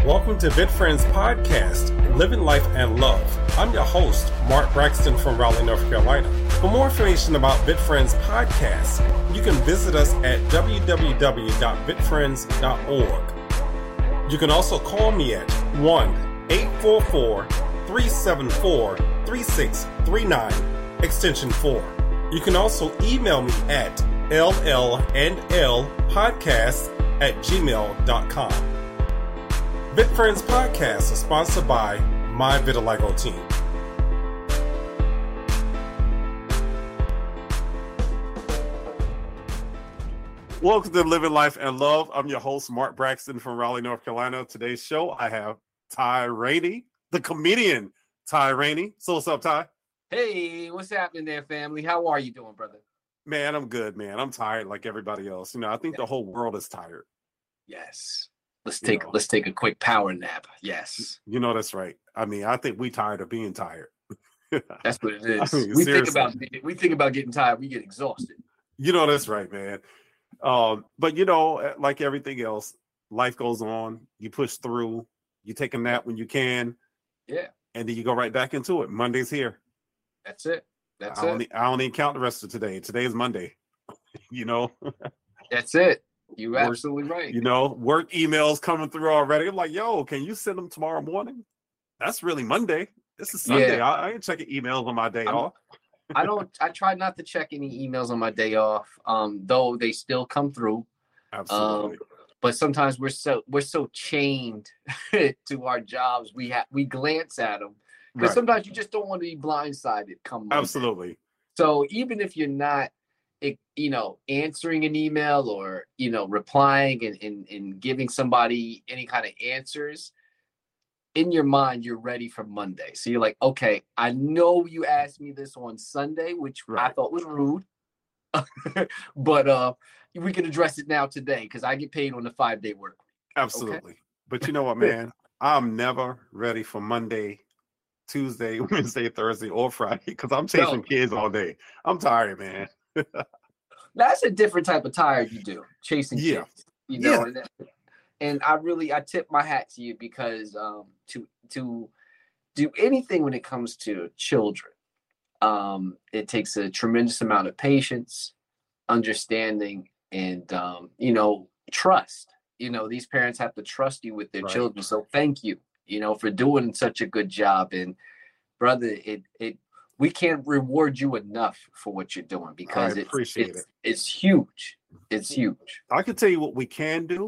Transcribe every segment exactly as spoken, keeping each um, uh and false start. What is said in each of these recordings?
Welcome to VitFriends Podcast, Living Life and Love. I'm your host, Mark Braxton from Raleigh, North Carolina. For more information about VitFriends Podcast, you can visit us at w w w dot vitfriends dot org. You can also call me at one eight four four, three seven four, three six three nine, extension four. You can also email me at llandlpodcast at gmail dot com. VitFriends Podcast is sponsored by My Vitiligo Team. Welcome to Living Life and Love. I'm your host, Mark Braxton from Raleigh, North Carolina. Today's show, I have Ty Rainey, the comedian Ty Rainey. So what's up, Ty? Hey, what's happening there, family? How are you doing, brother? Man, I'm good, man. I'm tired like everybody else. You know, I think yeah. the whole world is tired. Yes. Let's take you know, let's take a quick power nap. Yes. You know that's right. I mean, I think we tired of being tired. That's what it is. I mean, we seriously. think about we think about getting tired, we get exhausted. You know that's right, man. Um, but you know, like everything else, life goes on. You push through. You take a nap when you can. Yeah. And then you go right back into it. Monday's here. That's it. That's I don't, it. I don't even count the rest of today. Today is Monday. You know. That's it. You're work, absolutely right. You know, work emails coming through already. I'm like, yo, can you send them tomorrow morning? That's really Monday. This is Sunday. Yeah. I, I ain't checking emails on my day I'm, off. I don't. I try not to check any emails on my day off, um, though they still come through. Absolutely. Um, but sometimes we're so we're so chained to our jobs. We have we glance at them because right. sometimes you just don't want to be blindsided. Come Monday. Absolutely. So even if you're not, It, you know, answering an email or, you know, replying and, and, and giving somebody any kind of answers, in your mind, you're ready for Monday. So you're like, okay, I know you asked me this on Sunday, which right. I thought was rude, but uh, we can address it now today because I get paid on a five-day work week. Absolutely. Okay? But you know what, man? I'm never ready for Monday, Tuesday, Wednesday, Thursday, or Friday because I'm chasing no. kids all day. I'm tired, man. That's a different type of tired you do, chasing yeah. kids. You know, yeah. and, and I really I tip my hat to you because um, to to do anything when it comes to children, um, it takes a tremendous amount of patience, understanding, and um, you know, trust. You know, these parents have to trust you with their right. children. So thank you, you know, for doing such a good job. And brother, it it. we can't reward you enough for what you're doing because I appreciate it's, it. It's, it's huge. It's huge. I can tell you what we can do.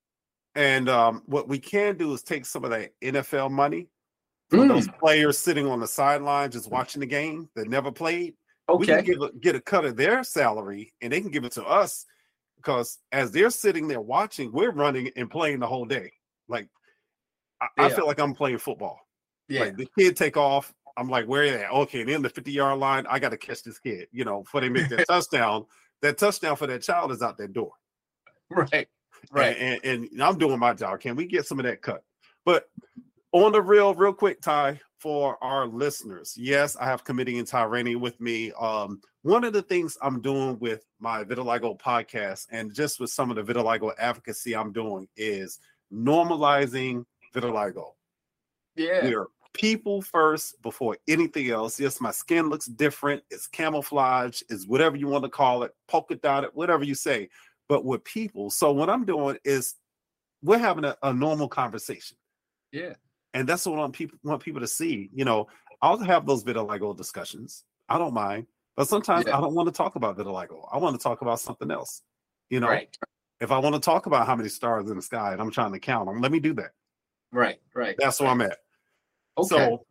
And um, what we can do is take some of that N F L money for mm. those players sitting on the sideline just watching the game that never played. Okay. We can give a, get a cut of their salary and they can give it to us because as they're sitting there watching, we're running and playing the whole day. Like, I, yeah. I feel like I'm playing football. Yeah. Like the kid take off. I'm like, where are they at? Okay, then the fifty-yard line, I got to catch this kid. You know, before they make that touchdown, that touchdown for that child is out that door. Right, right. And, and, and I'm doing my job. Can we get some of that cut? But on the real, real quick, Ty, for our listeners, yes, I have comedian Ty Rainey with me. Um, one of the things I'm doing with my Vitiligo podcast and just with some of the vitiligo advocacy I'm doing is normalizing vitiligo. Yeah. We're people first before anything else. Yes, my skin looks different. It's camouflage. It's whatever you want to call it, polka dotted, whatever you say. But with people, so what I'm doing is we're having a, a normal conversation. Yeah, and that's what I want people want people to see. You know, I'll have those vitiligo discussions. I don't mind, but sometimes yeah. I don't want to talk about vitiligo. I want to talk about something else. You know, right. If I want to talk about how many stars in the sky and I'm trying to count them, let me do that. Right, right. That's where I'm at. Okay. So,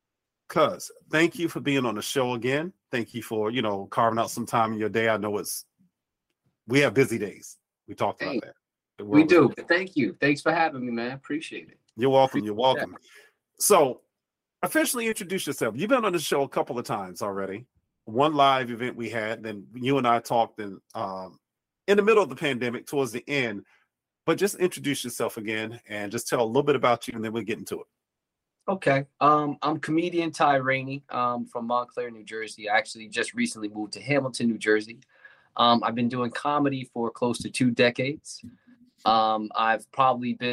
cuz, thank you for being on the show again. Thank you for, you know, carving out some time in your day. I know it's, we have busy days. We talked hey, about that. We do. Thank you. Thanks for having me, man. Appreciate it. You're welcome. You're welcome. So, officially introduce yourself. You've been on the show a couple of times already. One live event we had, then you and I talked in, um, in the middle of the pandemic towards the end. But just introduce yourself again and just tell a little bit about you and then we'll get into it. Okay. Um, I'm comedian Ty Rainey um, from Montclair, New Jersey. I actually just recently moved to Hamilton, New Jersey. Um, I've been doing comedy for close to two decades. Um, I've probably been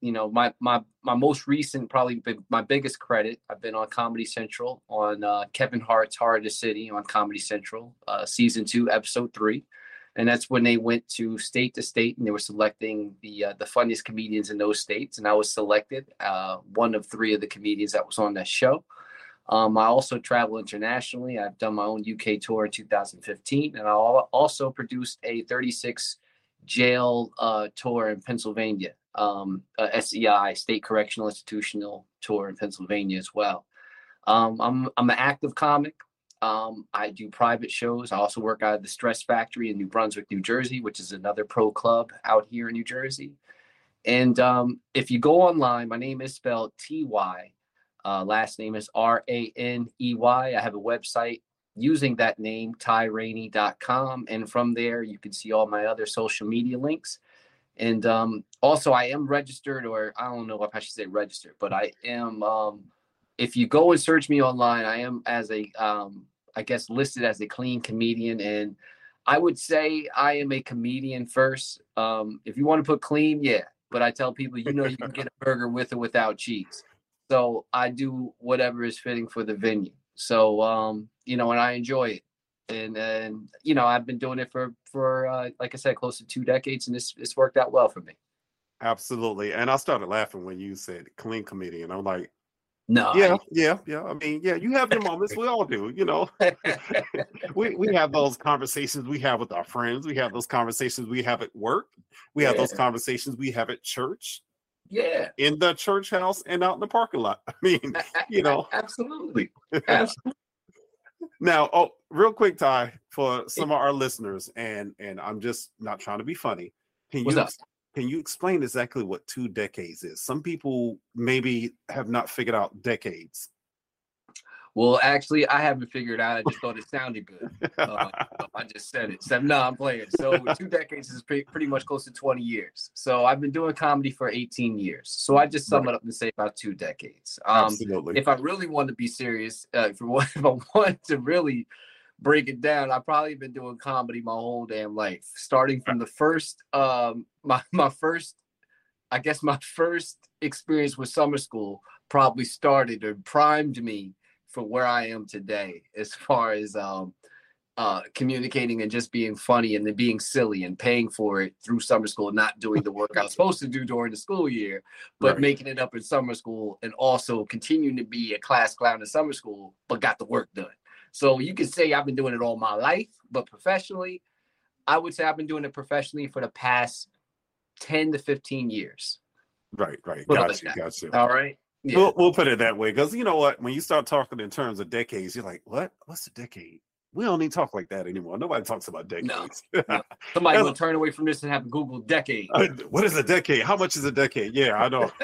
you know, my my my most recent, probably my biggest credit, I've been on Comedy Central on uh, Kevin Hart's Heart of the City on Comedy Central, uh, season two, episode three. And that's when they went to state to state and they were selecting the uh, the funniest comedians in those states. And I was selected, uh, one of three of the comedians that was on that show. Um, I also travel internationally. I've done my own U K tour in two thousand fifteen. And I also produced a thirty-six jail uh, tour in Pennsylvania, um, uh, S E I, State Correctional Institutional Tour in Pennsylvania as well. Um, I'm, I'm an active comic. Um, I do private shows. I also work out of the Stress Factory in New Brunswick, New Jersey, which is another pro club out here in New Jersey. And um, if you go online, my name is spelled T Y. Uh, last name is R A N E Y. I have a website using that name, ty rainey dot com. And from there, you can see all my other social media links. And um, also, I am registered, or I don't know if I should say registered, but I am, um, if you go and search me online, I am as a, um, I guess, listed as a clean comedian. And I would say I am a comedian first. Um, if you want to put clean, yeah. But I tell people, you know, you can get a burger with or without cheese. So I do whatever is fitting for the venue. So, um, you know, and I enjoy it. And, and you know, I've been doing it for, for uh, like I said, close to two decades, and it's, it's worked out well for me. Absolutely. And I started laughing when you said clean comedian. I'm like, no, yeah, I, yeah, yeah. I mean, yeah, you have your moments. We all do, you know. we we have those conversations we have with our friends. We have those conversations we have at work. We have yeah. those conversations we have at church. Yeah. In the church house and out in the parking lot. I mean, you know. Absolutely. Absolutely. Now, oh, real quick, Ty, for some of our listeners, and and I'm just not trying to be funny. Can What's you up? Can you explain exactly what two decades is? Some people maybe have not figured out decades. Well, actually, I haven't figured out. I just thought it sounded good. Uh, I just said it. So, no, I'm playing. So two decades is pretty, pretty much close to twenty years. So I've been doing comedy for eighteen years. So I just sum Right. it up and say about two decades. Um, Absolutely. if I really want to be serious, uh, if, I, if I want to really break it down, I've probably been doing comedy my whole damn life, starting from the first, um, my, my first, I guess my first experience with summer school probably started or primed me for where I am today, as far as um, uh, communicating and just being funny and then being silly and paying for it through summer school, not doing the work I was supposed to do during the school year, but Right. making it up in summer school and also continuing to be a class clown in summer school, but got the work done. So you could say I've been doing it all my life, but professionally, I would say I've been doing it professionally for the past ten to fifteen years. Right, right. Put it Got like you, that. got you. All right. Yeah. We'll, we'll put it that way, because you know what? When you start talking in terms of decades, you're like, what? What's a decade? We don't even talk like that anymore. Nobody talks about decades. No, no. Somebody will turn away from this and have to Google decade. Uh, what is a decade? How much is a decade? Yeah, I know.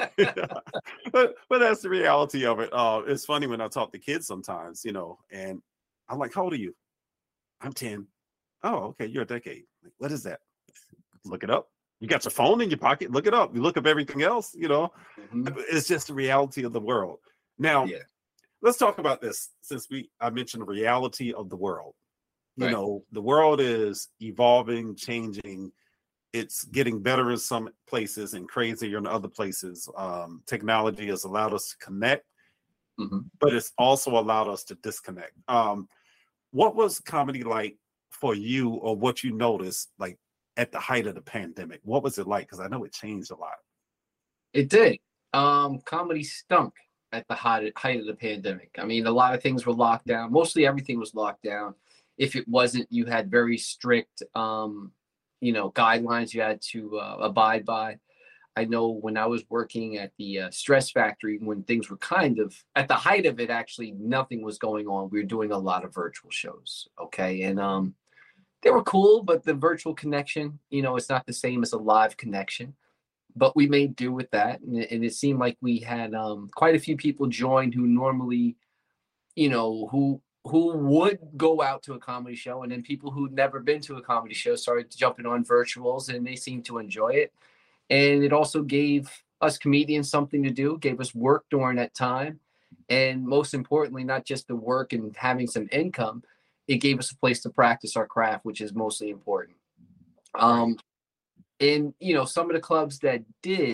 but but that's the reality of it. Uh, it's funny when I talk to kids sometimes, you know, and I'm like, how old are you? I'm ten. Oh, okay, you're a decade. Like, what is that? Look it up. You got your phone in your pocket. Look it up. You look up everything else, you know. Mhm. It's just the reality of the world. Now, Yeah. let's talk about this, since we I mentioned the reality of the world. You Right. know, the world is evolving, changing. It's getting better in some places and crazier in other places. Um, technology has allowed us to connect, Mhm. but it's also allowed us to disconnect. Um, what was comedy like for you, or what you noticed like at the height of the pandemic? What was it like? Because I know it changed a lot. It did. Um, comedy stunk at the height height of the pandemic. I mean, a lot of things were locked down. Mostly everything was locked down. If it wasn't, you had very strict, um, you know, guidelines you had to uh, abide by. I know when I was working at the uh, Stress Factory, when things were kind of at the height of it, actually nothing was going on. We were doing a lot of virtual shows. Okay. And um, they were cool, but the virtual connection, you know, it's not the same as a live connection. But we made do with that. And it, and it seemed like we had um, quite a few people join who normally, you know, who who would go out to a comedy show. And then people who'd never been to a comedy show started jumping on virtuals, and they seemed to enjoy it. And it also gave us comedians something to do, gave us work during that time. And most importantly, not just the work and having some income, it gave us a place to practice our craft, which is mostly important. Um, and, you know, some of the clubs that did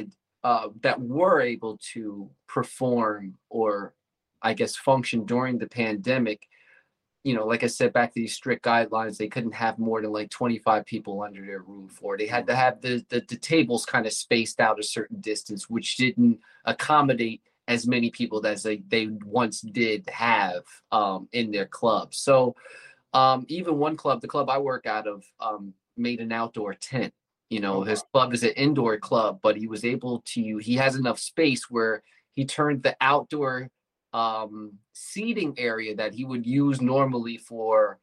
uh, that were able to perform or I guess function during the pandemic, you know, like I said, back to these strict guidelines, they couldn't have more than like twenty-five people under their roof, or they had to have the, the, the tables kind of spaced out a certain distance, which didn't accommodate as many people as they, they once did have um, in their club. So um, even one club, the club I work out of, um, made an outdoor tent. You know, oh, his wow. club is an indoor club, but he was able to, he has enough space where he turned the outdoor um, seating area that he would use normally for,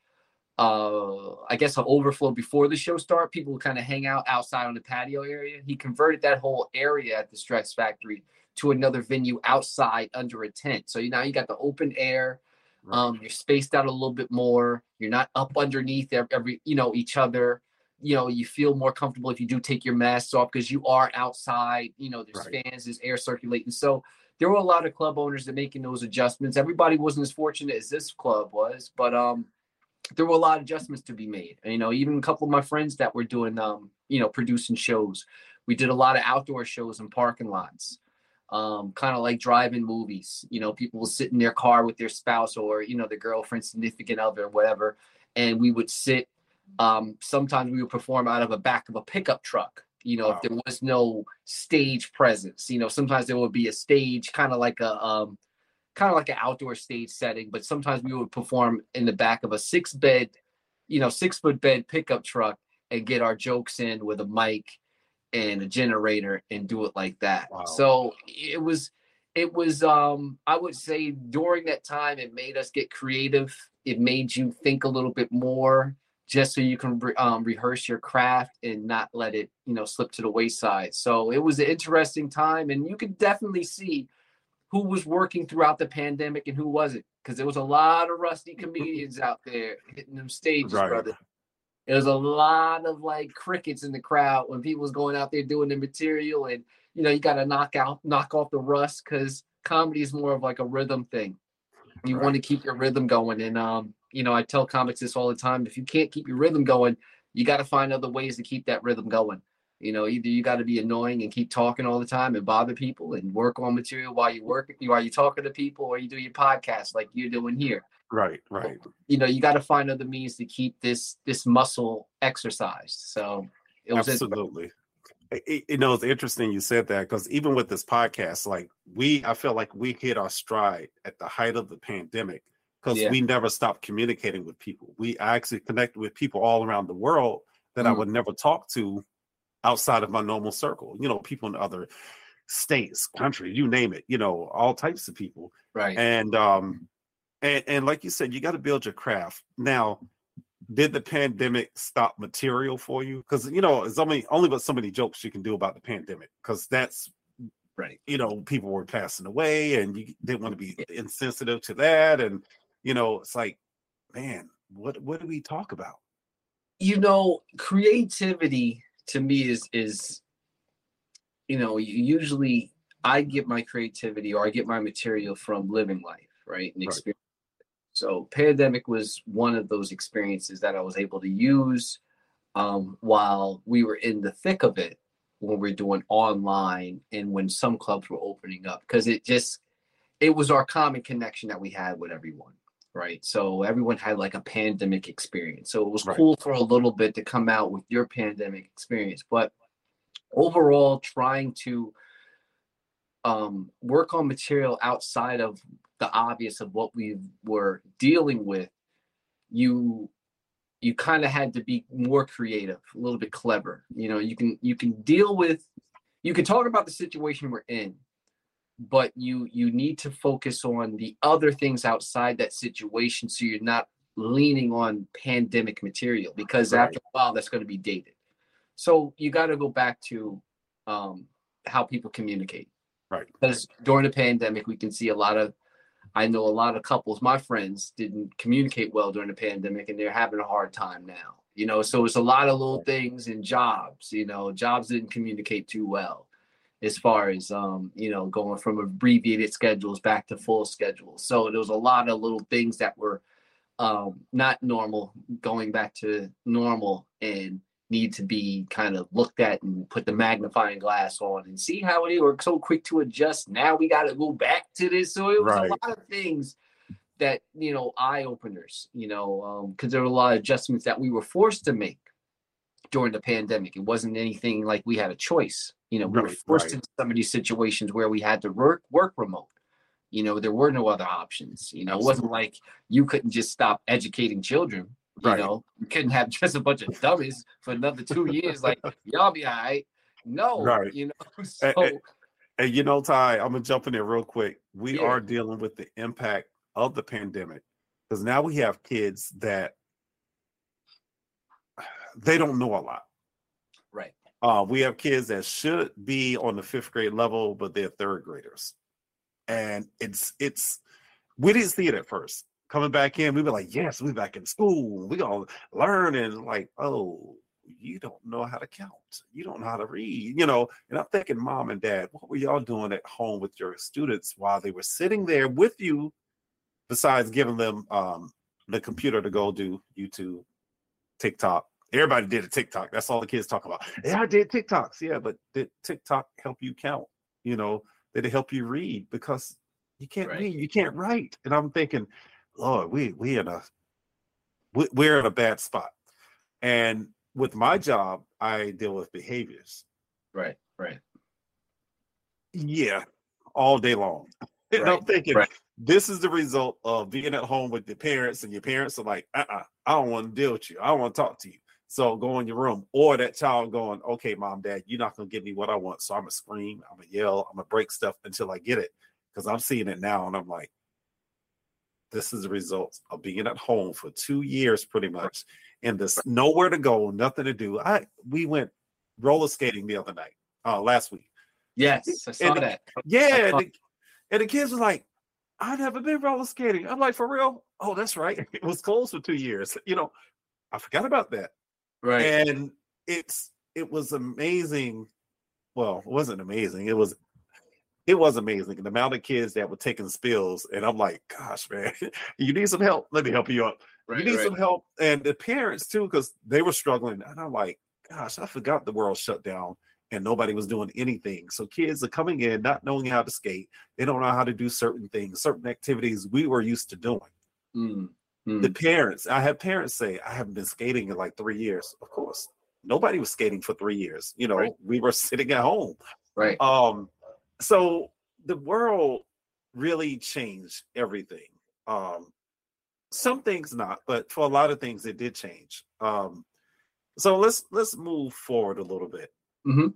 uh, I guess, an overflow before the show start. People would kind of hang out outside on the patio area. He converted that whole area at the Stress Factory to another venue outside under a tent. So you now you got the open air. Right. Um, you're spaced out a little bit more. You're not up underneath every, you know, each other. You know, you feel more comfortable if you do take your masks off because you are outside. You know, there's right. fans, there's air circulating. So there were a lot of club owners that making those adjustments. Everybody wasn't as fortunate as this club was, but um, there were a lot of adjustments to be made. And, you know, even a couple of my friends that were doing, um, you know, producing shows. We did a lot of outdoor shows in parking lots. Um, kind of like drive-in movies. You know, people will sit in their car with their spouse or, you know, their girlfriend, significant other, whatever. And we would sit, um, sometimes we would perform out of the back of a pickup truck, you know, wow. if there was no stage presence. You know, sometimes there would be a stage, kind of like a, um, kind of like an outdoor stage setting, but sometimes we would perform in the back of a six bed, you know, six foot bed pickup truck and get our jokes in with a mic and a generator and do it like that. Wow. So it was, it was, um, I would say during that time, it made us get creative. It made you think a little bit more just so you can um, rehearse your craft and not let it, you know, slip to the wayside. So it was an interesting time, and you could definitely see who was working throughout the pandemic and who wasn't, because there was a lot of rusty comedians out there hitting them stages, right. brother. There was a lot of like crickets in the crowd when people was going out there doing the material, and you know you got to knock out, knock off the rust, because comedy is more of like a rhythm thing. You right. want to keep your rhythm going, and um, you know I tell comics this all the time: if you can't keep your rhythm going, you got to find other ways to keep that rhythm going. You know, either you got to be annoying and keep talking all the time and bother people and work on material while you work, while you talking to people, or you do your podcast like you're doing here. Right, right. You know, you got to find other means to keep this this muscle exercised. So it was absolutely. It, you know, it's interesting you said that, because even with this podcast, like we, I feel like we hit our stride at the height of the pandemic, because yeah. we never stopped communicating with people. We actually connected with people all around the world that mm. I would never talk to outside of my normal circle. You know, people in other states, countries, you name it. You know, all types of people. Right. And um. And, and like you said, you got to build your craft. Now, did the pandemic stop material for you? Because, you know, it's only, only but so many jokes you can do about the pandemic, because that's, right. you know, people were passing away and you didn't want to be insensitive to that. And, you know, it's like, man, what, what do we talk about? You know, creativity to me is, is, you know, usually I get my creativity or I get my material from living life, right? And experience. Right. So pandemic was one of those experiences that I was able to use um, while we were in the thick of it, when we we're doing online and when some clubs were opening up, because it just, it was our common connection that we had with everyone, right? So everyone had like a pandemic experience. So it was right. cool for a little bit to come out with your pandemic experience. But overall, trying to um, work on material outside of the obvious of what we were dealing with, you you kind of had to be more creative, a little bit clever. You know, you can you can deal with, you can talk about the situation we're in, but you you need to focus on the other things outside that situation, so you're not leaning on pandemic material, because right. after a while that's going to be dated. So you got to go back to um, how people communicate. Right. Because during the pandemic, we can see a lot of, I know a lot of couples, my friends, didn't communicate well during the pandemic, and they're having a hard time now. You know, so it's a lot of little things in jobs. You know, jobs didn't communicate too well as far as, um, you know, going from abbreviated schedules back to full schedules. So there was a lot of little things that were um, not normal, going back to normal. And need to be kind of looked at and put the magnifying glass on and see how it is. We're so quick to adjust. Now we got to go back to this. So it was Right. a lot of things that, you know, eye openers, you know, because um, there were a lot of adjustments that we were forced to make during the pandemic. It wasn't anything like we had a choice. You know, we Right, were forced right. into some of these situations where we had to work work remote. You know, there were no other options. You know, Absolutely. It wasn't like you couldn't just stop educating children. You Right. know, you couldn't have just a bunch of dummies for another two years. Like, y'all be all right. No, Right. you know. So, And, and, and you know, Ty, I'm gonna jump in there real quick. We Yeah. are dealing with the impact of the pandemic because now we have kids that they don't know a lot. right. Uh, we have kids that should be on the fifth grade level, but they're third graders. And it's it's we didn't see it at first. Coming back in, we were like, yes, we back in school. We gonna learn, and like, oh, you don't know how to count. You don't know how to read, you know. And I'm thinking, mom and dad, what were y'all doing at home with your students while they were sitting there with you, besides giving them um, the computer to go do YouTube, TikTok? Everybody did a TikTok. That's all the kids talk about. Yeah, I did TikToks. Yeah, but did TikTok help you count? You know, did it help you read? Because you can't Right. read, you can't write. And I'm thinking, Lord, we we in a we, we're in a bad spot. And with my job, I deal with behaviors. Right. Right. Yeah, all day long. And Right, I'm thinking, right. this is the result of being at home with your parents, and your parents are like, uh-uh, I don't want to deal with you. I don't want to talk to you. So go in your room. Or that child going, okay, mom, dad, you're not going to give me what I want. So I'm going to scream, I'm going to yell, I'm going to break stuff until I get it. Because I'm seeing it now, and I'm like, this is the result of being at home for two years pretty much. And there's nowhere to go, nothing to do. I We went roller skating the other night, uh, last week. Yes, I saw And the- that. Yeah, I and saw- the, and the kids were like, I've never been roller skating. I'm like, for real? Oh, that's right. It was closed for two years. You know, I forgot about that. Right. And it's it was amazing. Well, it wasn't amazing. It was it was amazing. The amount of kids that were taking spills. And I'm like, gosh, man, you need some help. Let me help you up. Right, you need right. some help. And the parents too, because they were struggling. And I'm like, gosh, I forgot the world shut down and nobody was doing anything. So kids are coming in not knowing how to skate. They don't know how to do certain things, certain activities we were used to doing. Mm, mm. The parents, I have parents say, I haven't been skating in like three years. Of course, nobody was skating for three years. You know, Right. we were sitting at home. Right. Um, so the world really changed everything. Um, some things not, but for a lot of things it did change. Um, so let's let's move forward a little bit. Mhm.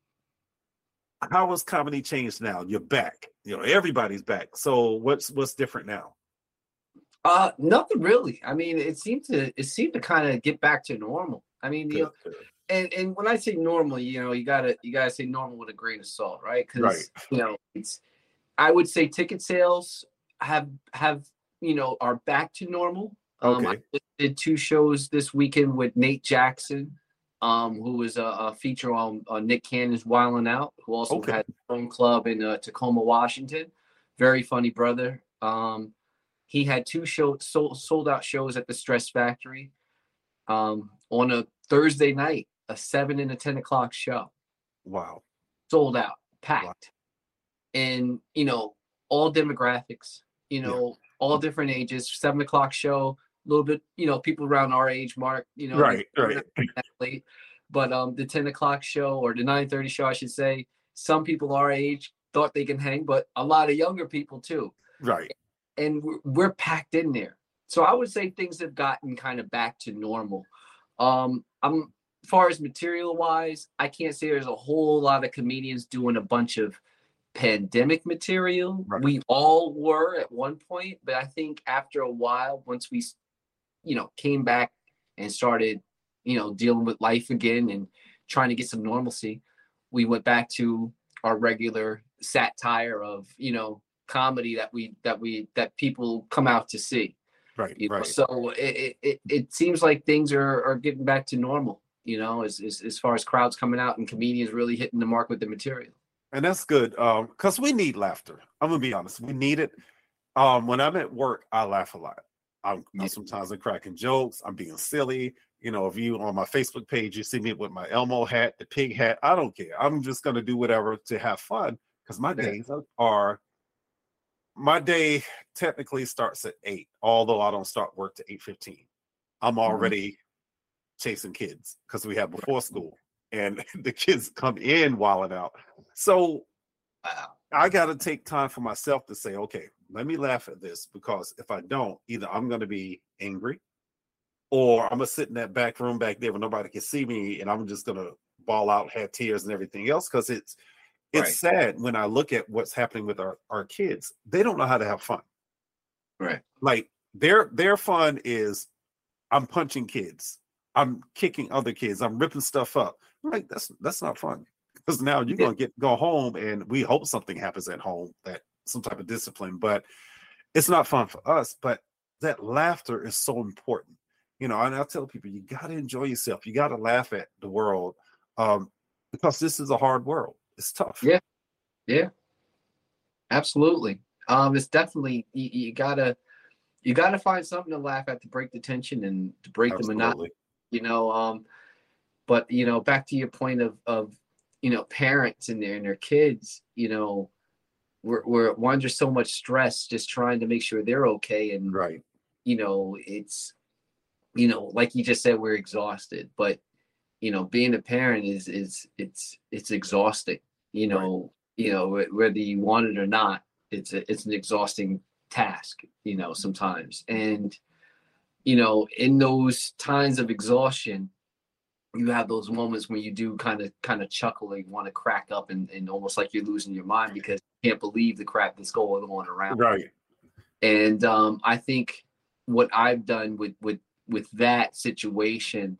How has comedy changed now? You're back. You know, everybody's back. So what's what's different now? Uh, nothing really. I mean, it seemed to it seemed to kind of get back to normal. I mean, you know, Good, good. and and when I say normal, you know, you gotta you gotta say normal with a grain of salt, right? Because Right. you know, it's I would say ticket sales have have you know are back to normal. Um, I Okay. just did two shows this weekend with Nate Jackson, um, who was a, a feature on, on Nick Cannon's Wildin' Out, who also Okay. had his own club in uh, Tacoma, Washington. Very funny brother. Um, he had two shows sold, sold out shows at the Stress Factory um, on a Thursday night, a seven and a ten o'clock show, Wow. sold out, packed, and you know all demographics, you know all different ages. Seven o'clock show, a little bit, you know, people around our age mark, you know, Right, they're right. not that late. But um, the ten o'clock show or the nine thirty show, I should say, some people our age thought they can hang, but a lot of younger people too. Right. And we're, we're packed in there. So I would say things have gotten kind of back to normal. Um, I'm as far as material wise, I can't say there's a whole lot of comedians doing a bunch of pandemic material. Right. We all were at one point, but I think after a while, once we, you know, came back and started, you know, dealing with life again and trying to get some normalcy, we went back to our regular satire of, you know, comedy that we that we that people come out to see. Right. You know? Right. So it, it it seems like things are are getting back to normal, you know, as, as as far as crowds coming out and comedians really hitting the mark with the material. And that's good. Um, because we need laughter. I'm gonna be honest. We need it. Um, when I'm at work, I laugh a lot. I'm, Yeah. I'm sometimes I'm cracking jokes. I'm being silly. You know, if you on my Facebook page, you see me with my Elmo hat, the pig hat. I don't care. I'm just going to do whatever to have fun because my Yeah. days are, my day technically starts at eight, although I don't start work to eight fifteen. I'm already mm-hmm. chasing kids because we have before school and the kids come in wilding out. So wow. I got to take time for myself to say, okay, let me laugh at this, because if I don't, either I'm going to be angry, or I'm gonna sit in that back room back there where nobody can see me, and I'm just gonna bawl out, have tears and everything else. Because it's it's right. sad when I look at what's happening with our, our kids. They don't know how to have fun. Right. Like their their fun is I'm punching kids, I'm kicking other kids, I'm ripping stuff up. I'm like that's that's not fun. Because now you're yeah. gonna get go home, and we hope something happens at home, that some type of discipline, but it's not fun for us. But that laughter is so important. You know, and I tell people, you got to enjoy yourself. You got to laugh at the world, um, because this is a hard world. It's tough. Yeah, yeah, absolutely. Um, it's definitely you, you gotta you gotta find something to laugh at to break the tension and to break absolutely. the monotony. You know, um, but you know, back to your point of of you know parents and their and their kids. You know, we're we're we're under so much stress just trying to make sure they're okay, and right. You know, it's. You know, like you just said, we're exhausted, but you know, being a parent is is it's it's exhausting. You know, right. you know whether you want it or not, it's a, it's an exhausting task. You know, sometimes, and you know, in those times of exhaustion, you have those moments when you do kind of kind of chuckle and want to crack up, and, and almost like you're losing your mind because you can't believe the crap that's going on around. Right. And um, I think what I've done with with with that situation,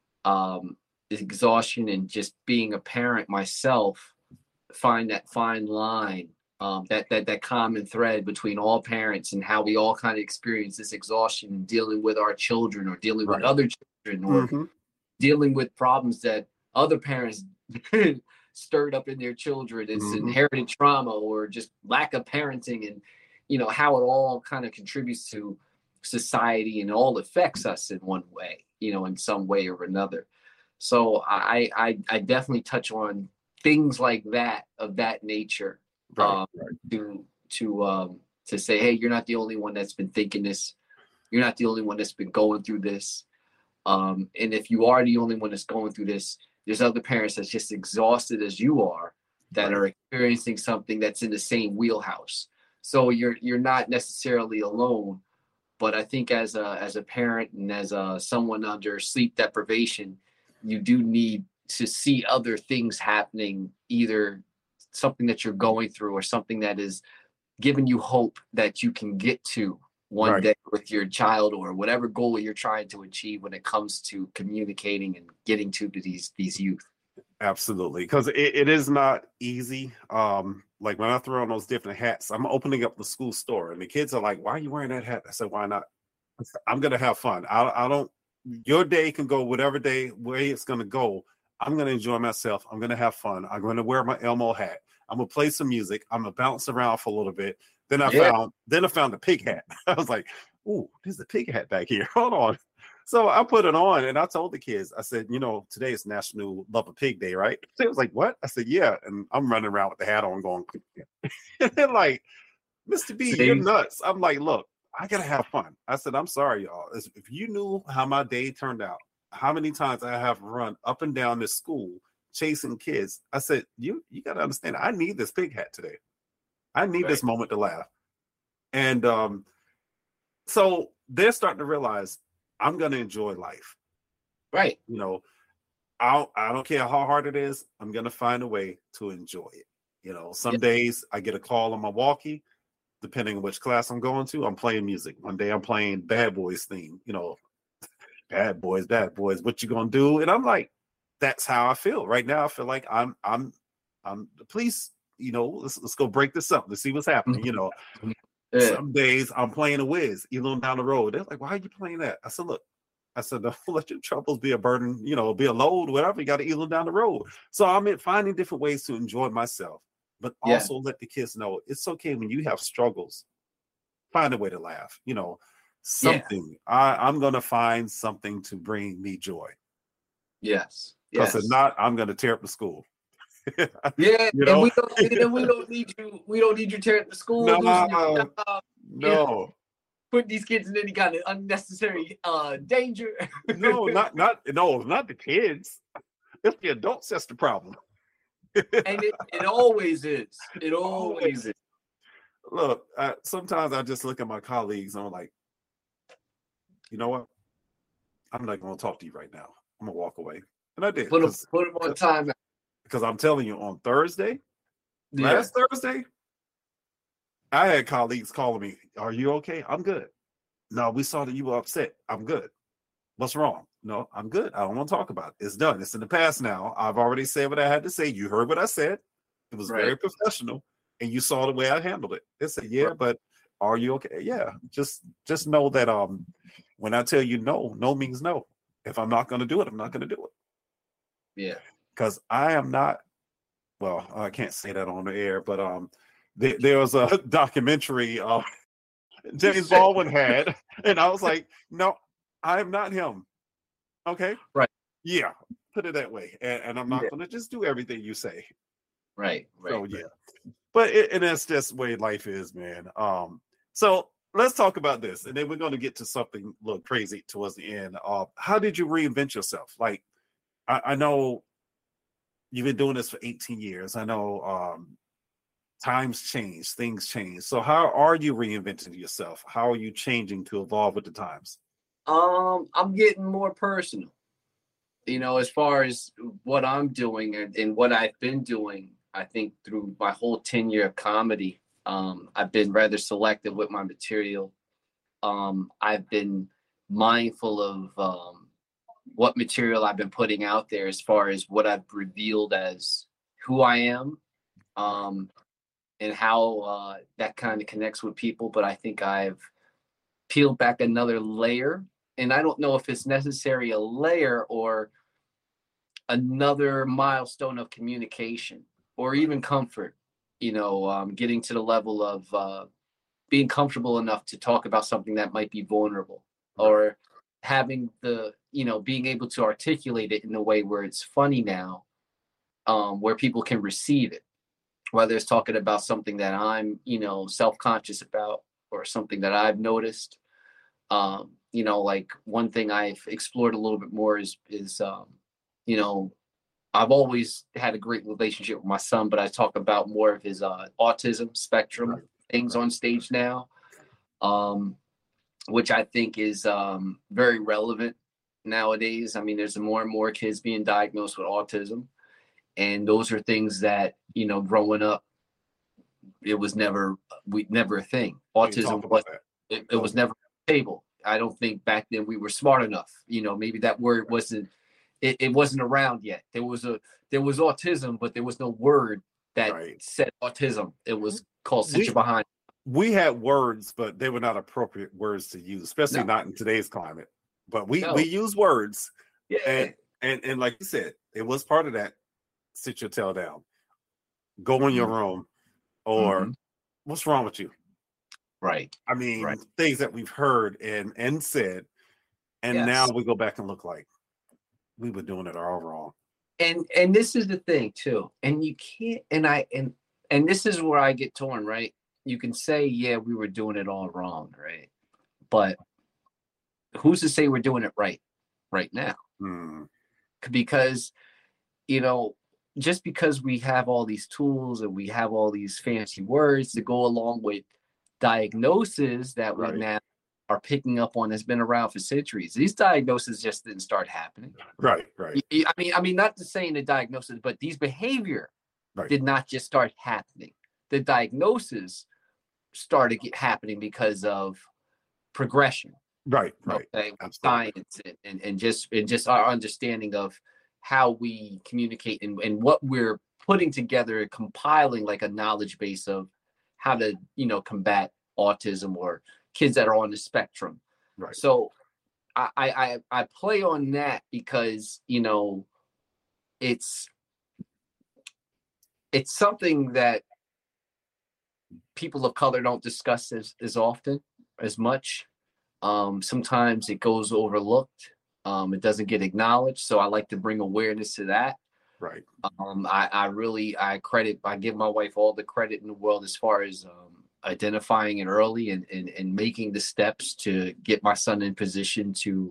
um, exhaustion and just being a parent myself, find that fine line, um, that that that common thread between all parents and how we all kind of experience this exhaustion and dealing with our children or dealing right. with other children or mm-hmm. dealing with problems that other parents stirred up in their children. It's mm-hmm. inherited trauma or just lack of parenting, and you know how it all kind of contributes to society and all affects us in one way, you know, in some way or another. So I I, I definitely touch on things like that, of that nature, right, um, right. to to um, to say, hey, you're not the only one that's been thinking this. You're not the only one that's been going through this. Um, and if you are the only one that's going through this, there's other parents that's just exhausted as you are that right. are experiencing something that's in the same wheelhouse. So you're you're not necessarily alone. But I think as a as a parent and as a someone under sleep deprivation, you do need to see other things happening, either something that you're going through or something that is giving you hope that you can get to one right. day with your child, or whatever goal you're trying to achieve when it comes to communicating and getting to these these youth. Absolutely, because it, it is not easy. Um, like when I throw on those different hats, I'm opening up the school store, and the kids are like, "Why are you wearing that hat?" I said, "Why not? I'm gonna have fun. I, I don't. Your day can go whatever day way it's gonna go. I'm gonna enjoy myself. I'm gonna have fun. I'm gonna wear my Elmo hat. I'm gonna play some music. I'm gonna bounce around for a little bit. Then I yeah. found, then I found the pig hat. I was like, "Ooh, there's the pig hat back here. Hold on." So I put it on, and I told the kids, I said, you know, today is National Love a Pig Day, right? They was like, what? I said, yeah. And I'm running around with the hat on going, and they're like, Mister B, See? You're nuts. I'm like, look, I got to have fun. I said, I'm sorry, y'all. If you knew how my day turned out, how many times I have run up and down this school chasing kids, I said, you you got to understand, I need this pig hat today. I need right. this moment to laugh. And um, so they're starting to realize, I'm going to enjoy life. Right. You know, I I don't care how hard it is. I'm going to find a way to enjoy it. You know, some yeah. days I get a call on my walkie, depending on which class I'm going to, I'm playing music. One day I'm playing Bad Boys theme, you know, bad boys, bad boys, what you going to do? And I'm like, that's how I feel right now. I feel like I'm, I'm, I'm the police, you know, let's, let's go break this up. Let's see what's happening. You know, Yeah. Some days I'm playing a whiz, even down the road. They're like, why are you playing that? I said, look, I said, don't let your troubles be a burden, you know, be a load, whatever. You got to Elam down the road. So I'm finding different ways to enjoy myself, but also yeah. let the kids know it's okay when you have struggles. Find a way to laugh, you know. something. Yeah. I, I'm going to find something to bring me joy. Yes. Because yes. if not, I'm going to tear up the school. Yeah, you know? and we don't, and we don't need you. We don't need you tearing up the school. No, job, no. You know, putting these kids in any kind of unnecessary uh, danger. no, not not no, not the kids. It's the adults that's the problem. And it, it always is. It always, always. is. Look, uh, sometimes I just look at my colleagues and I'm like, you know what? I'm not going to talk to you right now. I'm going to walk away. And I did. Put them, put them on time. Because I'm telling you, on Thursday, yeah. last Thursday, I had colleagues calling me, are you okay? I'm good. No, we saw that you were upset. I'm good. What's wrong? No, I'm good. I don't want to talk about it. It's done. It's in the past now. I've already said what I had to say. You heard what I said. It was right. very professional. And you saw the way I handled it. They said, yeah, right. but are you okay? Yeah. Just just know that um, when I tell you no, no means no. If I'm not going to do it, I'm not going to do it. Yeah. Because I am not, well, I can't say that on the air, but um, th- there was a documentary uh, James Baldwin had, and I was like, no, I am not him. Okay? Right. Yeah, put it that way. And, and I'm not yeah. going to just do everything you say. Right, right. So, yeah. Right. But it, and that's just the way life is, man. Um, so let's talk about this, and then we're going to get to something a little crazy towards the end. Uh, how did you reinvent yourself? Like, I, I know you've been doing this for eighteen years. I know um, times change, things change. So how are you reinventing yourself? How are you changing to evolve with the times? Um, I'm getting more personal. You know, as far as what I'm doing and, and what I've been doing, I think through my whole tenure of comedy, um, I've been rather selective with my material. Um, I've been mindful of um, what material I've been putting out there as far as what I've revealed as who I am, um, and how uh, that kind of connects with people. But I think I've peeled back another layer, and I don't know if it's necessary a layer or another milestone of communication or even comfort, you know, um, getting to the level of uh, being comfortable enough to talk about something that might be vulnerable, or having the, you know, being able to articulate it in a way where it's funny now, um, where people can receive it, whether it's talking about something that I'm, you know, self-conscious about or something that I've noticed. Um, you know, like one thing I've explored a little bit more is, is, um, you know, I've always had a great relationship with my son, but I talk about more of his uh, autism spectrum right. things right. on stage now, um, which I think is um, very relevant nowadays. I mean, there's more and more kids being diagnosed with autism, and those are things that, you know, growing up, it was never, we never a thing. Autism was, it, it was never a table. I don't think back then we were smart enough. You know, maybe that word wasn't, it, it wasn't around yet. There was a, there was autism, but there was no word that right. said autism. It was called sit your behind. We had words, but they were not appropriate words to use, especially no. not in today's climate. But we, no. we use words. Yeah. And, and, and like you said, it was part of that. Sit your tail down. Go in your room. Or mm-hmm. what's wrong with you? Right. I mean, right. things that we've heard and, and said, and yes. now we go back and look like we were doing it all wrong. And and this is the thing too. And you can't, and I, and, and this is where I get torn, right? You can say, yeah, we were doing it all wrong, right? But who's to say we're doing it right right now? Hmm. Because, you know, just because we have all these tools and we have all these fancy words to go along with diagnoses that right. we now are picking up on, has been around for centuries. These diagnoses just didn't start happening. Right, right. I mean, I mean, not to say in the diagnosis, but these behavior right. did not just start happening. The diagnosis started get happening because of progression. Right, right. Okay? Science and, and, and just and just our understanding of how we communicate and, and what we're putting together, compiling like a knowledge base of how to, you know, combat autism or kids that are on the spectrum. Right. So I, I, I play on that because, you know, it's, it's something that people of color don't discuss as, as often, as much. Um, sometimes it goes overlooked. Um, it doesn't get acknowledged. So I like to bring awareness to that. Right. Um, I, I really, I credit, I give my wife all the credit in the world as far as um, identifying it early and, and, and making the steps to get my son in position to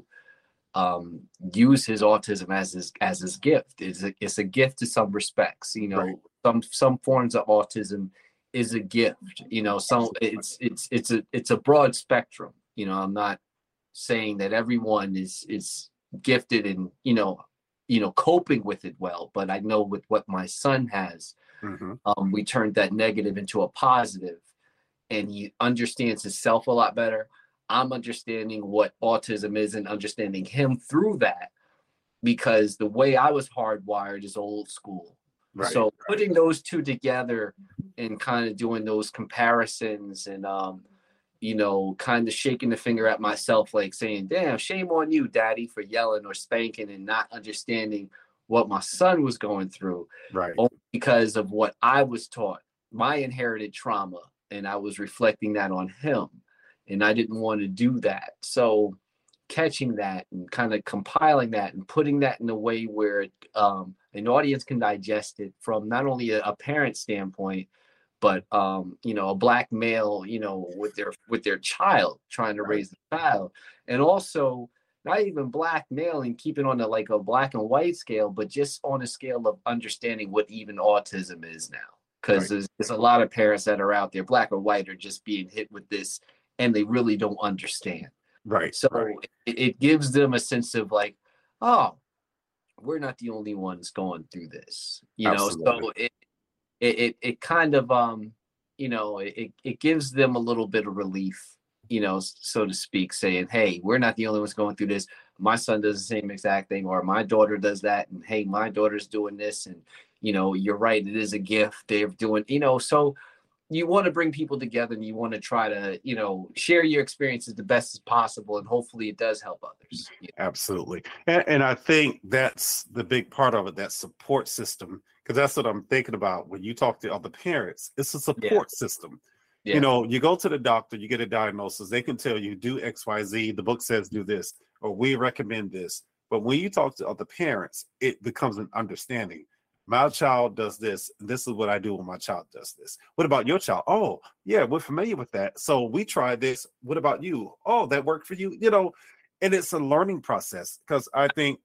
um, use his autism as his, as his gift. It's a, it's a gift to some respects, you know, Right. some, some forms of autism is a gift, you know, so it's, it's, it's a, it's a broad spectrum. You know, I'm not saying that everyone is, is gifted in, you know, you know, coping with it well, but I know with what my son has, Mm-hmm. um, we turned that negative into a positive, and he understands himself a lot better. I'm understanding what autism is and understanding him through that, because the way I was hardwired is old school. Right. So putting those two together and kind of doing those comparisons and, um, you know, kind of shaking the finger at myself, like saying, damn, shame on you, daddy, for yelling or spanking and not understanding what my son was going through. Right. Only because of what I was taught, my inherited trauma. And I was reflecting that on him. And I didn't want to do that. So catching that and kind of compiling that and putting that in a way where um, an audience can digest it from not only a, a parent standpoint, but um, you know, a black male, you know, with their with their child, trying to Right. raise the child, and also not even black male and keep it on a like a black and white scale, but just on a scale of understanding what even autism is now. Because Right. there's, there's a lot of parents that are out there, black or white, are just being hit with this, and they really don't understand. Right. So Right. it, it gives them a sense of like, oh, we're not the only ones going through this, you know. Absolutely. So it it it, it kind of um you know it, it gives them a little bit of relief, you know, so to speak, saying, hey, we're not the only ones going through this. My son does the same exact thing, or my daughter does that, and hey, my daughter's doing this, and you know, you're right, it is a gift they're doing, you know. So you want to bring people together and you want to try to, you know, share your experiences the best as possible, and hopefully it does help others. You know? Absolutely. And, and I think that's the big part of it, that support system, because that's what I'm thinking about when you talk to other parents. It's a support yeah. system. Yeah. You know, you go to the doctor, you get a diagnosis, they can tell you do X, Y, Z, the book says do this, or we recommend this. But when you talk to other parents, it becomes an understanding. My child does this. This is what I do when my child does this. What about your child? Oh, yeah, we're familiar with that. So we tried this. What about you? Oh, that worked for you. You know, and it's a learning process, because I think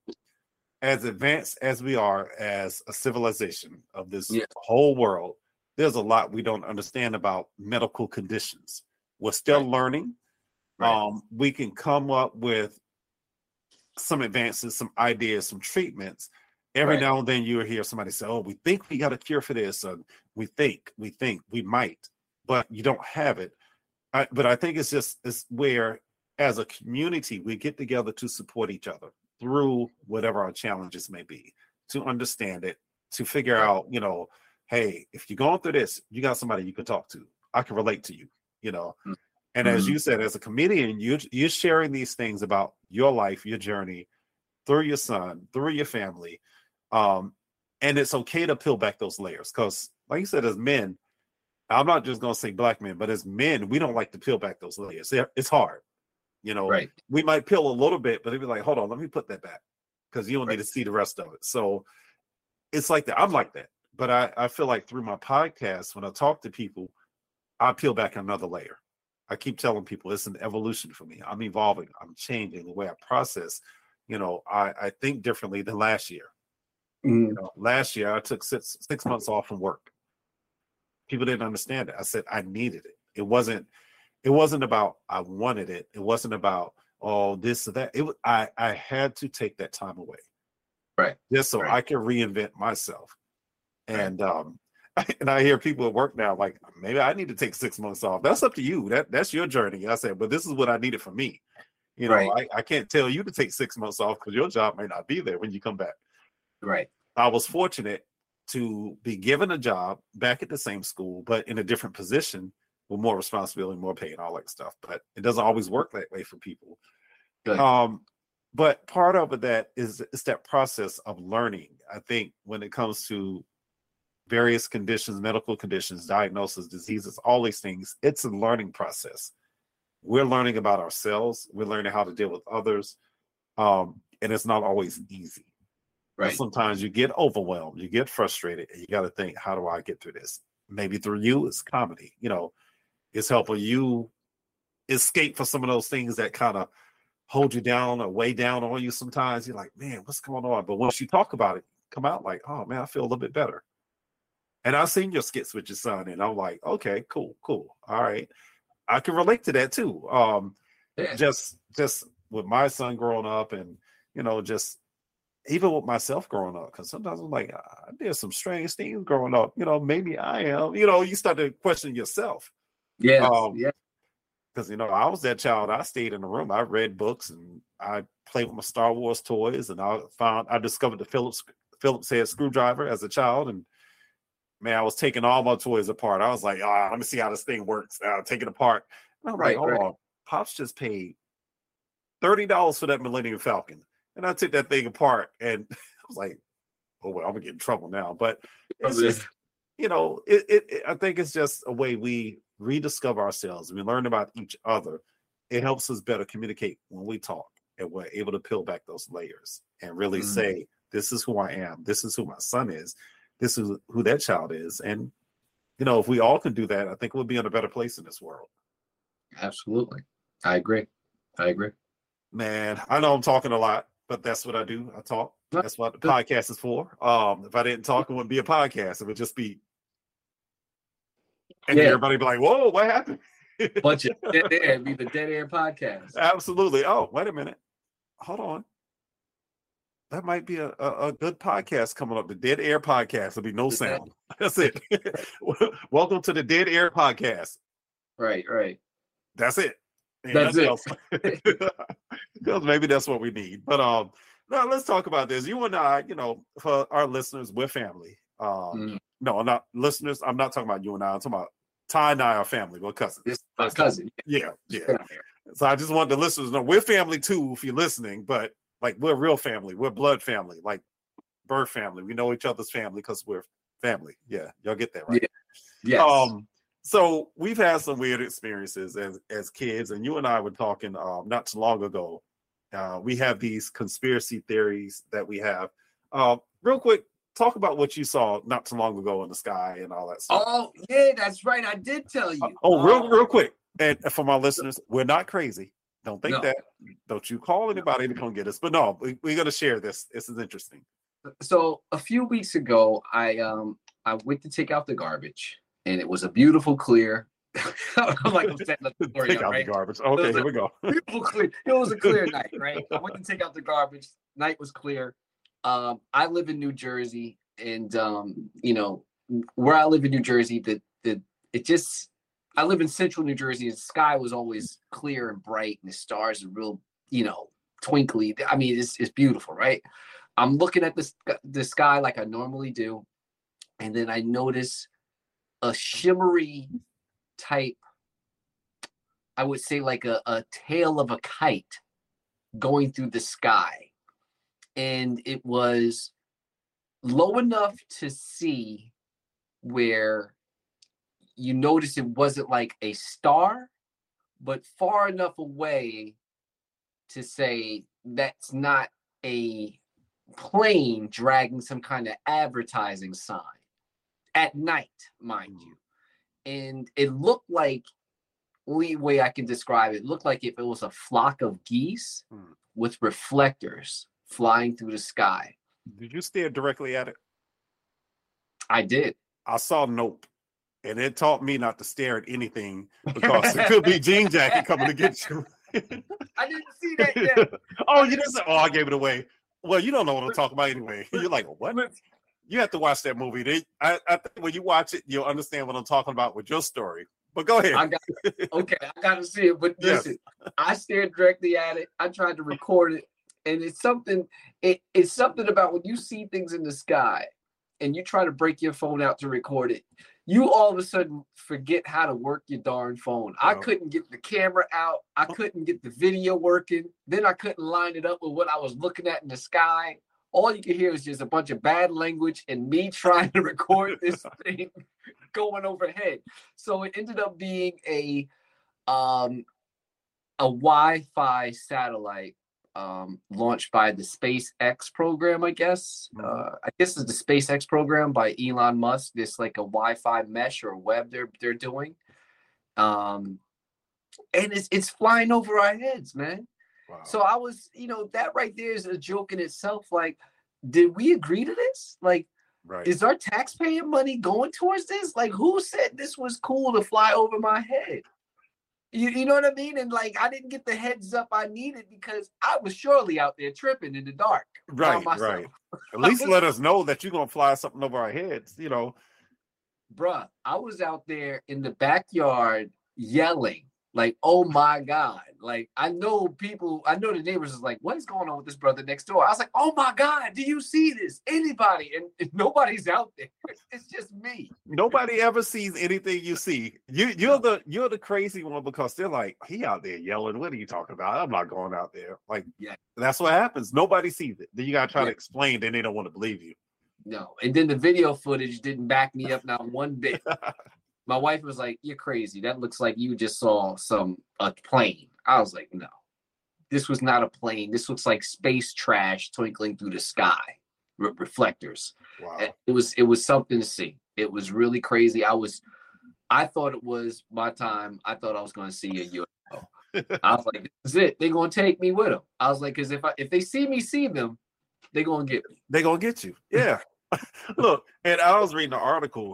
as advanced as we are as a civilization of this yeah. whole world, there's a lot we don't understand about medical conditions. We're still right. learning. Right. Um, we can come up with some advances, some ideas, some treatments. Every right. now and then you'll hear somebody say, oh, we think we got a cure for this. Or we think, we think, we might, but you don't have it. I, but I think it's just it's where, as a community, we get together to support each other through whatever our challenges may be, to understand it, to figure right. out, you know, hey, if you're going through this, you got somebody you can talk to. I can relate to you, you know. Mm-hmm. And as you said, as a comedian, you, you're sharing these things about your life, your journey, through your son, through your family. Um, and it's okay to peel back those layers, because, like you said, as men, I'm not just going to say black men, but as men, we don't like to peel back those layers. It's hard. You know, right. we might peel a little bit, but it'd be like, hold on, let me put that back, because you don't right. need to see the rest of it. So it's like that. I'm like that. But I, I feel like through my podcast, when I talk to people, I peel back another layer. I keep telling people it's an evolution for me. I'm evolving. I'm changing the way I process. You know, I, I think differently than last year. Mm. You know, last year I took six six months off from work. People didn't understand it. I said I needed it. It wasn't. It wasn't about I wanted it. It wasn't about oh this or that. It was I I had to take that time away, right? Just so right. I can reinvent myself. And right. um, and I hear people at work now like maybe I need to take six months off. That's up to you. That that's your journey. I said, but this is what I needed for me. You know, right. I, I can't tell you to take six months off because your job may not be there when you come back. Right. I was fortunate to be given a job back at the same school, but in a different position with more responsibility, more pay, and all that stuff. But it doesn't always work that way for people. Good. Um, but part of it that is is that process of learning. I think when it comes to various conditions, medical conditions, diagnosis, diseases, all these things, it's a learning process. we're learning about ourselves. We're learning how to deal with others. Um, and it's not always easy. Right. Sometimes you get overwhelmed, you get frustrated, and you got to think, how do I get through this? Maybe through you, it's comedy. You know, it's helping you escape from some of those things that kind of hold you down or weigh down on you. Sometimes you're like, man, what's going on? But once you talk about it, come out like, oh man, I feel a little bit better. And I've seen your skits with your son, and I'm like, okay, cool, cool. All right. I can relate to that too. Um, Yeah. just just with my son growing up, and you know, just even with myself growing up, because sometimes I'm like, I did some strange things growing up. You know, maybe I am. You know, you start to question yourself. Yes, Um, yeah. Because you know, I was that child. I stayed in the room. I read books and I played with my Star Wars toys, and I found I discovered the Phillips Phillips head screwdriver as a child, and man, I was taking all my toys apart. I was like, ah, let me see how this thing works. Uh, take it apart. And I'm Right, like, hold right. on, Pops just paid thirty dollars for that Millennium Falcon, and I took that thing apart, and I was like, oh well, I'm gonna get in trouble now. But it's just, you know, it, it, it I think it's just a way we rediscover ourselves. We learn about each other. It helps us better communicate when we talk, and we're able to peel back those layers and really Mhm. say, this is who I am. This is who my son is. This is who that child is. And, you know, if we all can do that, I think we'll be in a better place in this world. Absolutely. I agree. I agree. Man, I know I'm talking a lot, but that's what I do. I talk. That's what the podcast is for. Um, if I didn't talk, it wouldn't be a podcast. It would just be, and Yeah. everybody be like, whoa, what happened? Bunch of dead air. It'd be the Dead Air Podcast. Absolutely. Oh, wait a minute. Hold on. That might be a, a, a good podcast coming up. The Dead Air Podcast. There'll be no sound. That's it. Welcome to the Dead Air Podcast. Right, right. That's it. And That's it. Because maybe that's what we need. But um, now let's talk about this. You and I, you know, for our listeners, we're family. Um, Mm. No, I'm not listeners. I'm not talking about you and I. I'm talking about Ty and I are family. We're cousins. This is my cousin. Yeah, yeah. So I just want the listeners to know we're family too, if you're listening, but like we're real family. We're blood family, like birth family. We know each other's family because we're family. Yeah, y'all get that, right? Yeah. Yes. Um, so we've had some weird experiences as as kids, and you and I were talking um not too long ago. Uh, we have these conspiracy theories that we have. Uh, real quick, talk about what you saw not too long ago in the sky and all that stuff. Oh, yeah, that's right. I did tell you. Uh, oh, real, real quick. And for my listeners, we're not crazy. Don't think No. that. Don't you call anybody to come get us. But no, we, we're going to share this. This is interesting. So a few weeks ago, I um I went to take out the garbage, and it was a beautiful clear. I'm like I'm setting up the story Take up, out right? the garbage. Okay, was here a- we go. Beautiful clear. It was a clear night, right? I went to take out the garbage. Night was clear. Um, I live in New Jersey, and um, you know, where I live in New Jersey, the the it just I live in central New Jersey, and the sky was always clear and bright, and the stars are real, you know, twinkly. I mean, it's it's beautiful, right? I'm looking at the sk- the sky like I normally do, and then I notice a shimmery type, I would say like a, a tail of a kite going through the sky. And it was low enough to see where you notice it wasn't like a star, but far enough away to say that's not a plane dragging some kind of advertising sign at night, mind you. And it looked like, only way I can describe it, it looked like if it was a flock of geese Hmm. with reflectors flying through the sky. Did you stare directly at it? I did. I saw Nope. And it taught me not to stare at anything because it could be Jean Jacket coming to get you. I didn't see that yet. Oh, you didn't say, oh, I gave it away. Well, you don't know what I'm talking about anyway. You're like, what? You have to watch that movie. They, I, I think when you watch it, you'll understand what I'm talking about with your story. But go ahead. I got okay. I got to see it. But Yes. listen, I stared directly at it. I tried to record it, and it's something. It, it's something about when you see things in the sky, and you try to break your phone out to record it. You all of a sudden forget how to work your darn phone. I Wow. couldn't get the camera out. I couldn't get the video working. Then I couldn't line it up with what I was looking at in the sky. All you could hear is just a bunch of bad language and me trying to record this thing going overhead. So it ended up being a um a Wi-Fi satellite um, launched by the SpaceX program, I guess. Mhm. Uh, I guess it's the SpaceX program by Elon Musk. This like a Wi-Fi mesh or web they're they're doing, um, and it's it's flying over our heads, man. Wow. So I was, you know, that right there is a joke in itself. Like, did we agree to this? Like, right. is our taxpayer money going towards this? Like, who said this was cool to fly over my head? You, you know what I mean? And like, I didn't get the heads up I needed because I was surely out there tripping in the dark. by Right, myself. right. At least let us know that you're gonna fly something over our heads, you know. Bruh, I was out there in the backyard yelling, like, oh my God. Like, I know people, I know the neighbors is like, what is going on with this brother next door? I was like, oh my God, do you see this? Anybody? And, and nobody's out there. It's just me. Nobody ever sees anything you see. You you're the you're the crazy one because they're like, he out there yelling. What are you talking about? I'm not going out there. Like, Yeah. that's what happens. Nobody sees it. Then you gotta try Yeah. to explain, then they don't want to believe you. No. And then the video footage didn't back me up not one bit. My wife was like, you're crazy. That looks like you just saw some a plane. I was like, no, this was not a plane. This looks like space trash twinkling through the sky, re- reflectors. Wow. It was it was something to see. It was really crazy. I was, I thought it was my time. I thought I was going to see a U F O. I was like, this is it. They're going to take me with them. I was like, because if I if they see me see them, they're going to get me. They're gonna get you. Yeah. Look, and I was reading an article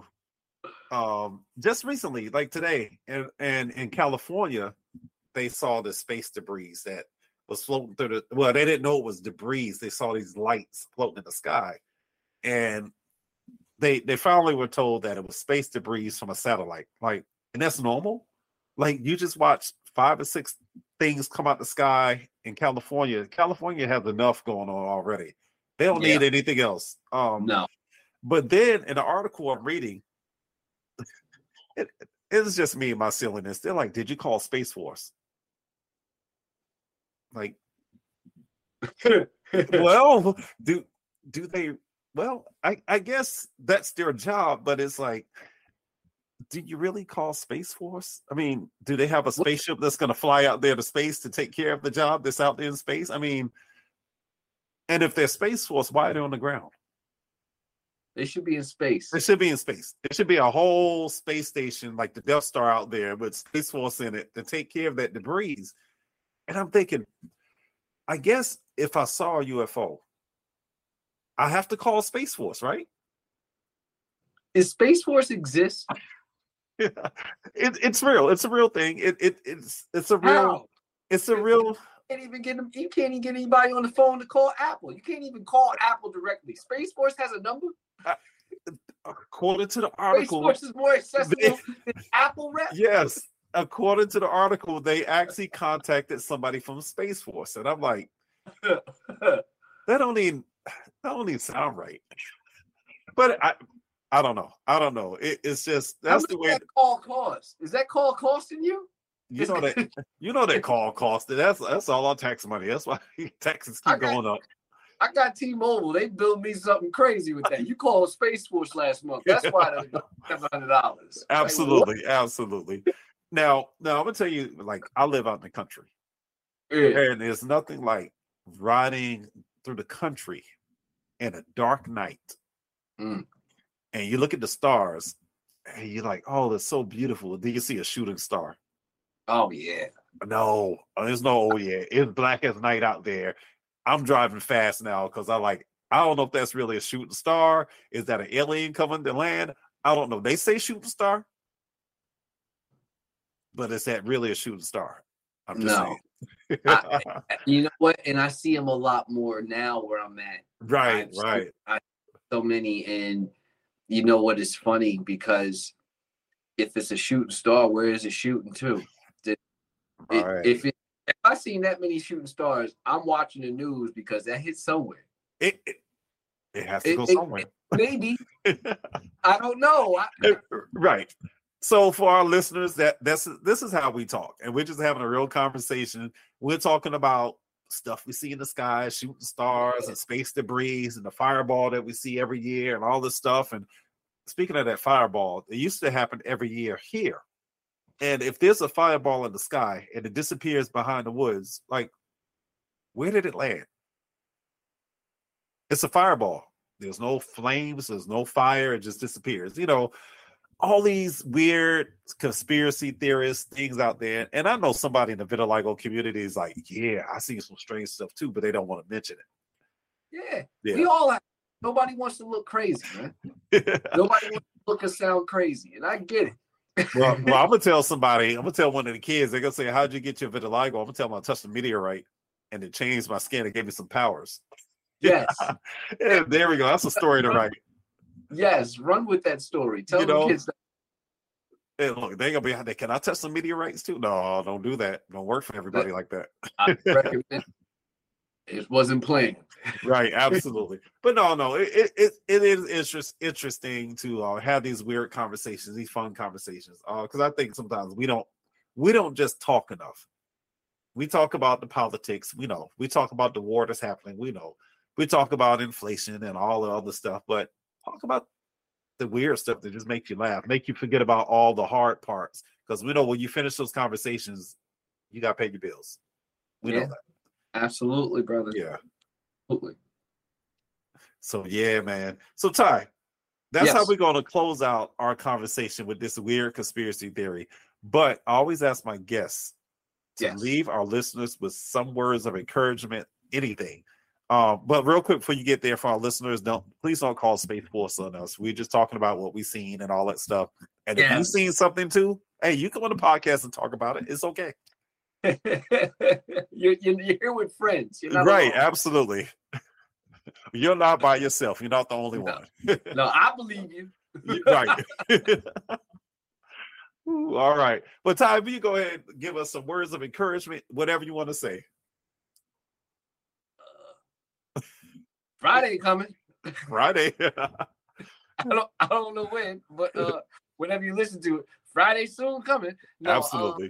um just recently, like today, and and in California, they saw the space debris that was floating through the well, they didn't know it was debris. They saw these lights floating in the sky. And they they finally were told that it was space debris from a satellite. Like, and that's normal. Like, you just watch five or six things come out the sky in California. California has enough going on already. They don't Yeah. need anything else. Um, No. But then in the article I'm reading, it, it's just me and my silliness. They're like, "Did you call Space Force?" Like, well, do do they? Well, I I guess that's their job, but it's like, do you really call Space Force? I mean, do they have a spaceship that's going to fly out there to space to take care of the job that's out there in space? I mean, and if they're Space Force, why are they on the ground? They should be in space. It should be in space. There should be a whole space station like the Death Star out there with Space Force in it to take care of that debris. And I'm thinking, I guess if I saw a U F O, I have to call Space Force, right? Is Space Force exist? it, it's real. It's a real thing. It, it it's it's a real. How? It's a real. You can't even get them. You can't even get anybody on the phone to call Apple. You can't even call Apple directly. Space Force has a number. According to the Space article, Force is more accessible than Apple rep. yes. According to the article, they actually contacted somebody from Space Force, and I'm like, that don't even that don't even sound right. But I, I don't know. I don't know. It, it's just that's How the much way. that call cost? Is that call costing you? You know that you know that call cost. That's that's all our tax money. That's why taxes keep I got- going up. I got T-Mobile. They billed me something crazy with that. You called Space Force last month. That's why they seven hundred dollars. Absolutely, absolutely. Now, now I'm gonna tell you, like, I live out in the country, Yeah. and there's nothing like riding through the country in a dark night, Mm. and you look at the stars, and you're like, "Oh, they're so beautiful." Then you see a shooting star. Oh yeah. No, there's no. Oh yeah, it's black as night out there. I'm driving fast now because I like. I don't know if that's really a shooting star. Is that an alien coming to land? I don't know. They say shooting star, but is that really a shooting star? I'm just No. saying. I- You know what? And I see them a lot more now where I'm at. right, I've seen- right. I, so many, and you know what is funny, because if it's a shooting star, where is it shooting to? It- Right. If it, if I seen that many shooting stars, I'm watching the news because that hit somewhere. It, it it has to It- go it- somewhere. Maybe. I don't know. I, Right. So for our listeners, that that's this is how we talk, and we're just having a real conversation. We're talking about stuff we see in the sky, shooting stars and space debris and the fireball that we see every year and all this stuff. And speaking of that fireball, it used to happen every year here. And if there's a fireball in the sky and it disappears behind the woods, like, where did it land? It's a fireball. There's no flames. There's no fire. It just disappears. You know, all these weird conspiracy theorist things out there. And I know somebody in the vitiligo community is like, yeah, I see some strange stuff too, but they don't want to mention it. Yeah. Yeah. We all have, nobody wants to look crazy, man. Nobody wants to look or sound crazy. And I get it. well, well, I'm gonna tell somebody. I'm gonna tell one of the kids. They're gonna say, "How'd you get your vitiligo?" I'm gonna tell them I touched a meteorite, and it changed my skin. It gave me some powers. Yes. Yeah, there we go. That's a story to write. Yes, run with that story. Tell You the know, kids that. Hey, look, they gonna be. They can I touch some meteorites too? No, don't do that. Don't work for everybody like that. I recommend. It wasn't planned. Right, absolutely. But no, no, it it it is interest, interesting to uh, have these weird conversations, these fun conversations. Uh, because I think sometimes we don't we don't just talk enough. We talk about the politics, we know. We talk about the war that's happening, we know. We talk about inflation and all the other stuff, but talk about the weird stuff that just makes you laugh, make you forget about all the hard parts. Because we know when you finish those conversations, you got to pay your bills. We Yeah. know that. Absolutely, brother. Yeah. Absolutely. So yeah, man. So Ty, that's Yes. how we're going to close out our conversation with this weird conspiracy theory. But I always ask my guests to Yes. leave our listeners with some words of encouragement, anything. Uh, but real quick before you get there, for our listeners, don't please don't call Space Force on us. We're just talking about what we've seen and all that stuff. And if Yes. you've seen something too, hey, you come on the podcast and talk about it. It's okay. you're, you're you're here with friends. You're not Right, alone. absolutely. You're not by yourself. You're not the only No. one. No, I believe you. Right. Ooh, all right. Well, Ty, will you go ahead and give us some words of encouragement, whatever you want to say? Friday coming. Friday. I don't I don't know when, but uh, whenever you listen to it, Friday soon coming. No, uh, Absolutely.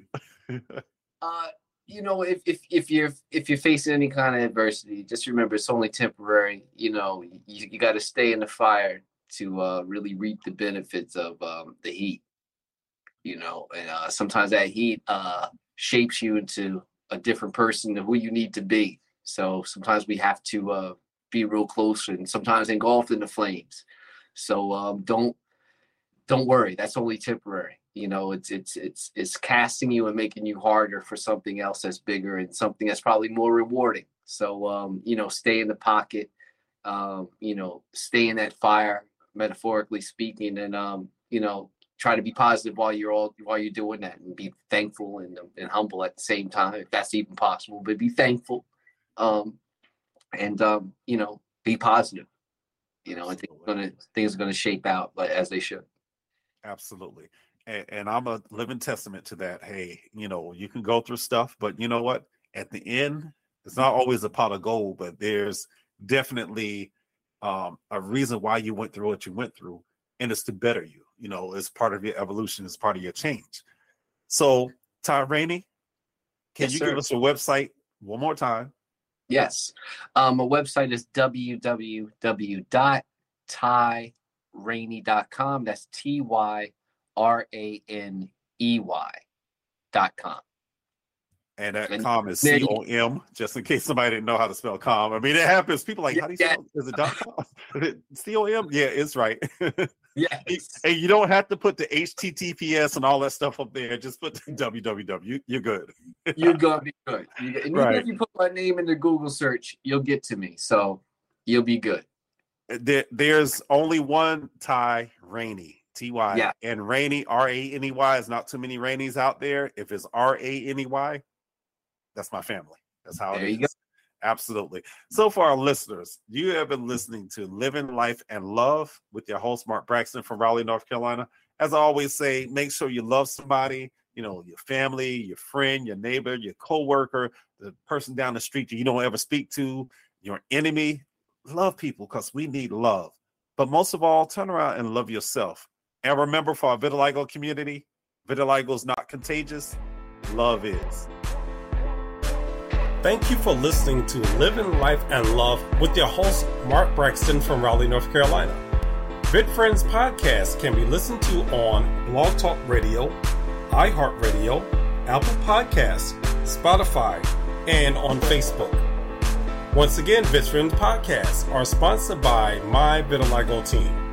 uh you know, if if if you're if you're facing any kind of adversity, just remember it's only temporary. You know, you, you got to stay in the fire to uh really reap the benefits of um the heat. You know, and uh sometimes that heat uh shapes you into a different person than who you need to be. So sometimes we have to uh be real close and sometimes engulfed in the flames. So um don't don't worry, that's only temporary. You know, it's it's it's it's casting you and making you harder for something else that's bigger and something that's probably more rewarding. So um, you know, stay in the pocket, um, you know, stay in that fire, metaphorically speaking, and um, you know, try to be positive while you're all while you're doing that, and be thankful and and humble at the same time, if that's even possible. But be thankful, um, and um, you know, be positive. You know, I think gonna things are gonna shape out like as they should. Absolutely. And, and I'm a living testament to that. Hey, you know, you can go through stuff, but you know what? At the end, it's not always a pot of gold, but there's definitely um, a reason why you went through what you went through, and it's to better you. You know, it's part of your evolution, it's part of your change. So, Ty Rainey, can Yes, you sir. give us a website one more time? Yes. Um, my website is w w w dot ty rainey dot com. That's T Y R A N E Y dot com. And that And com is then C O M, just in case somebody didn't know how to spell com. I mean, it happens. People are like, how do you Yeah. spell it? Is it dot com? C O M? Yeah, it's right. Yes. And you don't have to put the H T T P S and all that stuff up there. Just put the W W W. You're good. You're going to be good. You, and even Right. if you put my name in the Google search, you'll get to me. So you'll be good. There, there's only one Ty Rainey, T Y. Yeah. And Rainey, R A N E Y, is not too many Rainies out there. If it's R A N E Y, that's my family. That's how There it you is. Absolutely. So for our listeners, you have been listening to Living Life and Love with your host, Mark Braxton from Raleigh, North Carolina. As I always say, make sure you love somebody, you know, your family, your friend, your neighbor, your coworker, the person down the street that you don't ever speak to, your enemy. Love people because we need love. But most of all, turn around and love yourself. And remember, for our vitiligo community, vitiligo is not contagious. Love is. Thank you for listening to Living Life and Love with your host, Mark Braxton from Raleigh, North Carolina. VidFriends podcast can be listened to on Blog Talk Radio, iHeartRadio, Apple Podcasts, Spotify, and on Facebook. Once again, VitFriends podcasts are sponsored by My Vitiligo Team.